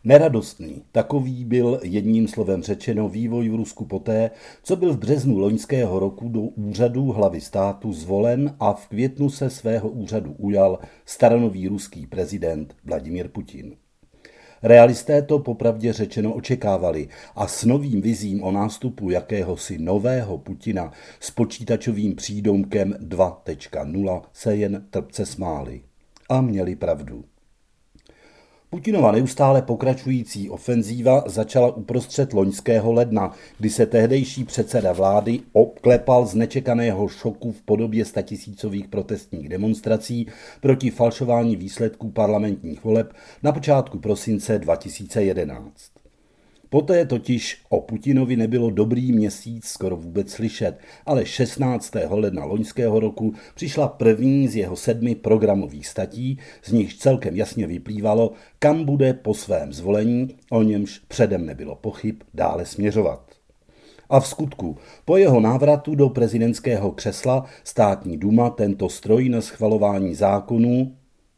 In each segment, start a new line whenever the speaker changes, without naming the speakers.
Neradostný, takový byl jedním slovem řečeno vývoj v Rusku poté, co byl v březnu loňského roku do úřadu hlavy státu zvolen a v květnu se svého úřadu ujal staronový ruský prezident Vladimír Putin. Realisté to popravdě řečeno očekávali a s novým vizím o nástupu jakéhosi nového Putina s počítačovým přídomkem 2.0 se jen trpce smáli. A měli pravdu. Putinova neustále pokračující ofenzíva začala uprostřed loňského ledna, kdy se tehdejší předseda vlády obklepal z nečekaného šoku v podobě statisícových protestních demonstrací proti falšování výsledků parlamentních voleb na počátku prosince 2011. Poté totiž o Putinovi nebylo dobrý měsíc skoro vůbec slyšet, ale 16. ledna loňského roku přišla první z jeho 7 programových statí, z nichž celkem jasně vyplývalo, kam bude po svém zvolení, o němž předem nebylo pochyb, dále směřovat. A v skutku, po jeho návratu do prezidentského křesla státní duma tento stroj na schvalování zákonů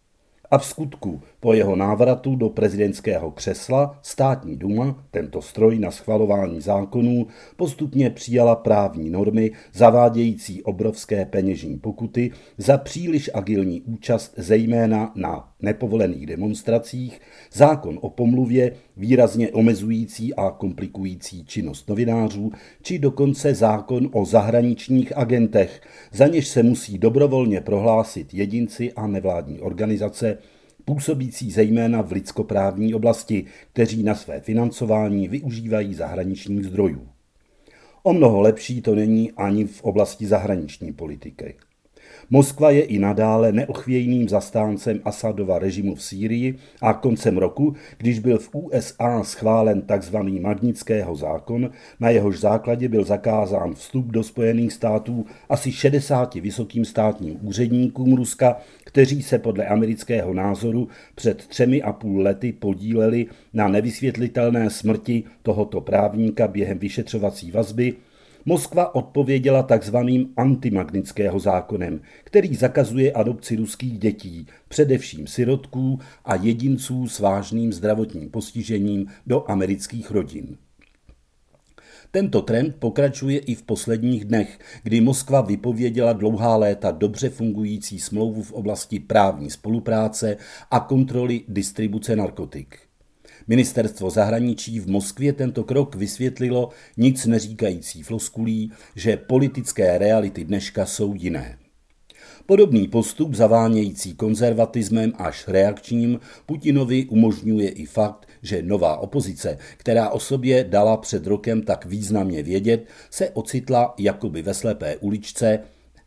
státní duma, tento stroj na schvalování zákonů, postupně přijala právní normy zavádějící obrovské peněžní pokuty za příliš agilní účast zejména na nepovolených demonstracích, zákon o pomluvě výrazně omezující a komplikující činnost novinářů, či dokonce zákon o zahraničních agentech, za něž se musí dobrovolně prohlásit jedinci a nevládní organizace, působící zejména v lidskoprávní oblasti, kteří na své financování využívají zahraničních zdrojů. O mnoho lepší to není ani v oblasti zahraniční politiky. Moskva je i nadále neochvějným zastáncem Asadova režimu v Sýrii a koncem roku, když byl v USA schválen tzv. Magnitského zákon, na jehož základě byl zakázán vstup do Spojených států asi 60 vysokým státním úředníkům Ruska, kteří se podle amerického názoru před 3,5 lety podíleli na nevysvětlitelné smrti tohoto právníka během vyšetřovací vazby, Moskva odpověděla takzvaným antimagnitského zákonem, který zakazuje adopci ruských dětí, především sirotků a jedinců s vážným zdravotním postižením do amerických rodin. Tento trend pokračuje i v posledních dnech, kdy Moskva vypověděla dlouhá léta dobře fungující smlouvu v oblasti právní spolupráce a kontroly distribuce narkotik. Ministerstvo zahraničí v Moskvě tento krok vysvětlilo nic neříkající floskulí, že politické reality dneška jsou jiné. Podobný postup zavánějící konzervatismem až reakčním Putinovi umožňuje i fakt, že nová opozice, která o sobě dala před rokem tak významně vědět, se ocitla jakoby ve slepé uličce.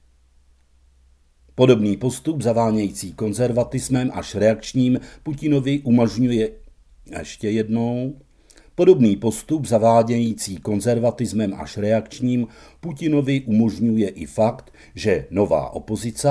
Podobný postup zavánějící konzervatismem až reakčním Putinovi umožňuje Podobný postup zavádějící konzervatismem až reakčním Putinovi umožňuje i fakt, že nová opozice,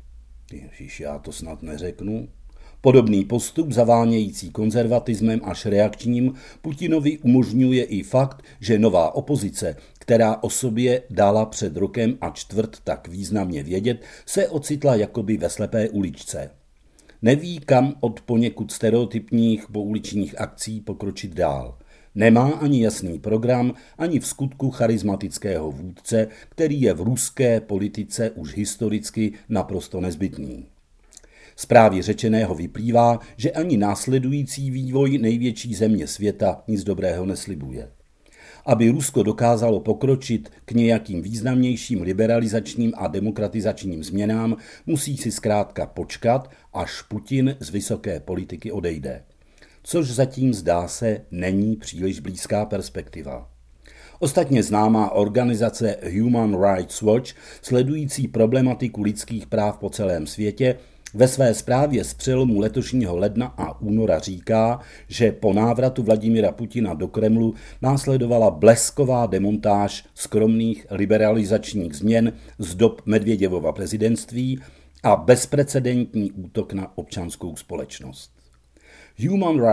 Podobný postup zavánějící konzervatismem až reakčním Putinovi umožňuje i fakt, že nová opozice, která o sobě dala před rokem a čtvrt tak významně vědět, se ocitla jakoby ve slepé uličce. Neví, kam od poněkud stereotypních pouličních akcí pokročit dál. Nemá ani jasný program, ani v skutku charismatického vůdce, který je v ruské politice už historicky naprosto nezbytný. Z právě řečeného vyplývá, že ani následující vývoj největší země světa nic dobrého neslibuje. Aby Rusko dokázalo pokročit k nějakým významnějším liberalizačním a demokratizačním změnám, musí si zkrátka počkat, až Putin z vysoké politiky odejde. Což zatím zdá se není příliš blízká perspektiva. Ostatně známá organizace Human Rights Watch, sledující problematiku lidských práv po celém světě, ve své zprávě z přelomu letošního ledna a února říká, že po návratu Vladimira Putina do Kremlu následovala blesková demontáž skromných liberalizačních změn z dob Medvěděvova prezidentství a bezprecedentní útok na občanskou společnost. Human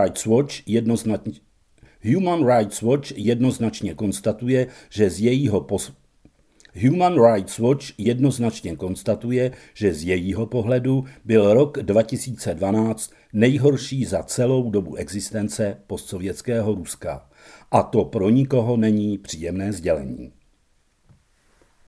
Rights Watch jednoznačně konstatuje, že z jejího Human Rights Watch jednoznačně konstatuje, že z jejího pohledu byl rok 2012 nejhorší za celou dobu existence postsovětského Ruska. A to pro nikoho není příjemné sdělení.